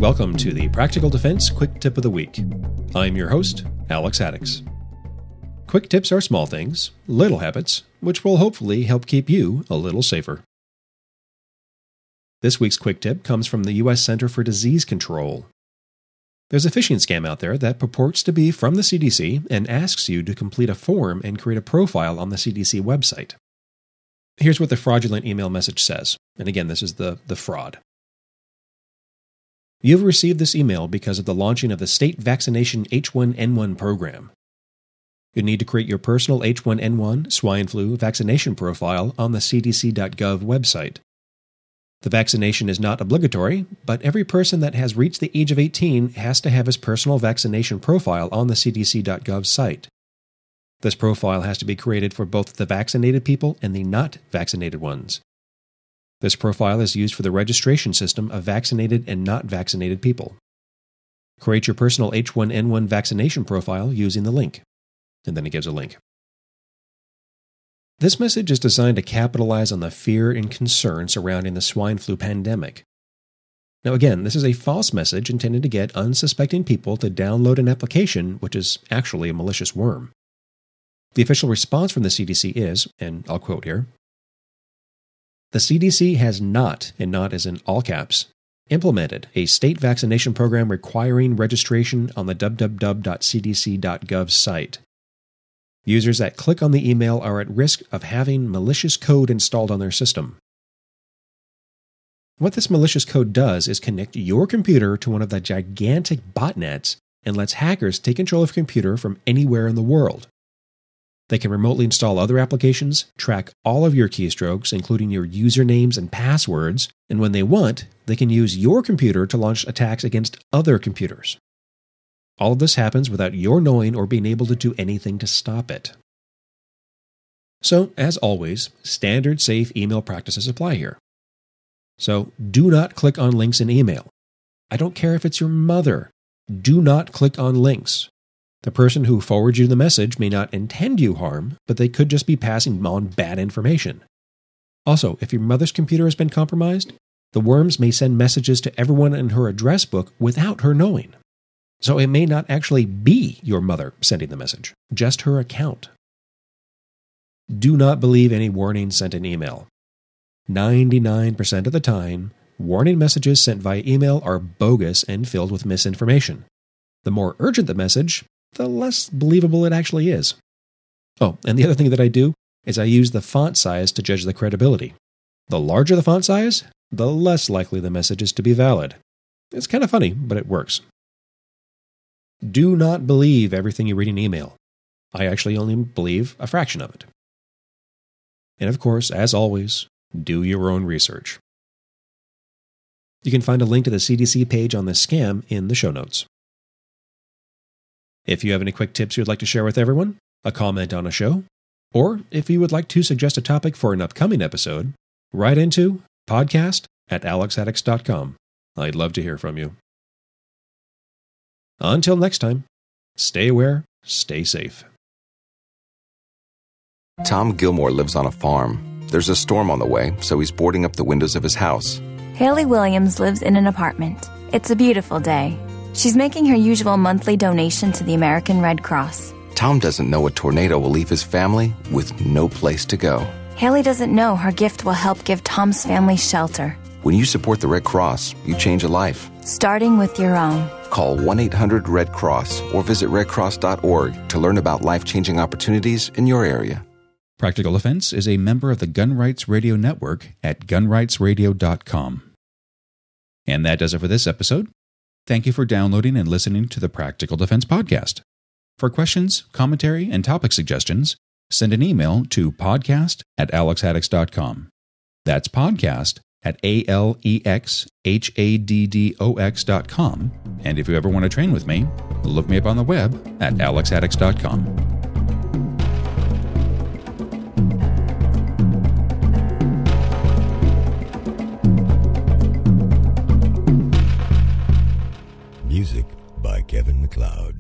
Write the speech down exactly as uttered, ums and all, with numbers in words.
welcome to the Practical Defense Quick Tip of the Week. I'm your host, Alex Haddix. Quick tips are small things, little habits, which will hopefully help keep you a little safer. This week's quick tip comes from the U S Center for Disease Control. There's a phishing scam out there that purports to be from the C D C and asks you to complete a form and create a profile on the C D C website. Here's what the fraudulent email message says, and again, this is the, the fraud. You've received this email because of the launching of the state vaccination H one N one program. You need to create your personal H one N one swine flu vaccination profile on the C D C dot gov website. The vaccination is not obligatory, but every person that has reached the age of eighteen has to have his personal vaccination profile on the C D C dot gov site. This profile has to be created for both the vaccinated people and the not vaccinated ones. This profile is used for the registration system of vaccinated and not vaccinated people. Create your personal H one N one vaccination profile using the link. And then it gives a link. This message is designed to capitalize on the fear and concern surrounding the swine flu pandemic. Now again, this is a false message intended to get unsuspecting people to download an application which is actually a malicious worm. The official response from the C D C is, and I'll quote here, "The C D C has not, and not as in all caps, implemented a state vaccination program requiring registration on the w w w dot c d c dot gov site. Users that click on the email are at risk of having malicious code installed on their system." What this malicious code does is connect your computer to one of the gigantic botnets and lets hackers take control of your computer from anywhere in the world. They can remotely install other applications, track all of your keystrokes, including your usernames and passwords, and when they want, they can use your computer to launch attacks against other computers. All of this happens without your knowing or being able to do anything to stop it. So, as always, standard safe email practices apply here. So, do not click on links in email. I don't care if it's your mother. Do not click on links. The person who forwards you the message may not intend you harm, but they could just be passing on bad information. Also, if your mother's computer has been compromised, the worms may send messages to everyone in her address book without her knowing. So it may not actually be your mother sending the message, just her account. Do not believe any warnings sent in email. ninety-nine percent of the time, warning messages sent via email are bogus and filled with misinformation. The more urgent the message, the less believable it actually is. Oh, and the other thing that I do is I use the font size to judge the credibility. The larger the font size, the less likely the message is to be valid. It's kind of funny, but it works. Do not believe everything you read in email. I actually only believe a fraction of it. And of course, as always, do your own research. You can find a link to the C D C page on this scam in the show notes. If you have any quick tips you'd like to share with everyone, a comment on a show, or if you would like to suggest a topic for an upcoming episode, write into podcast at alex haddix dot com. I'd love to hear from you. Until next time, stay aware, stay safe. Tom Gilmore lives on a farm. There's a storm on the way, so he's boarding up the windows of his house. Haley Williams lives in an apartment. It's a beautiful day. She's making her usual monthly donation to the American Red Cross. Tom doesn't know a tornado will leave his family with no place to go. Haley doesn't know her gift will help give Tom's family shelter. When you support the Red Cross, you change a life. Starting with your own. Call one eight hundred red cross or visit red cross dot org to learn about life-changing opportunities in your area. Practical Defense is a member of the Gun Rights Radio Network at gun rights radio dot com. And that does it for this episode. Thank you for downloading and listening to the Practical Defense Podcast. For questions, commentary, and topic suggestions, send an email to podcast at alex haddix dot com. That's podcast at A L E X H A D D O X dot com. And if you ever want to train with me, look me up on the web at alex haddix dot com. Music by Kevin MacLeod.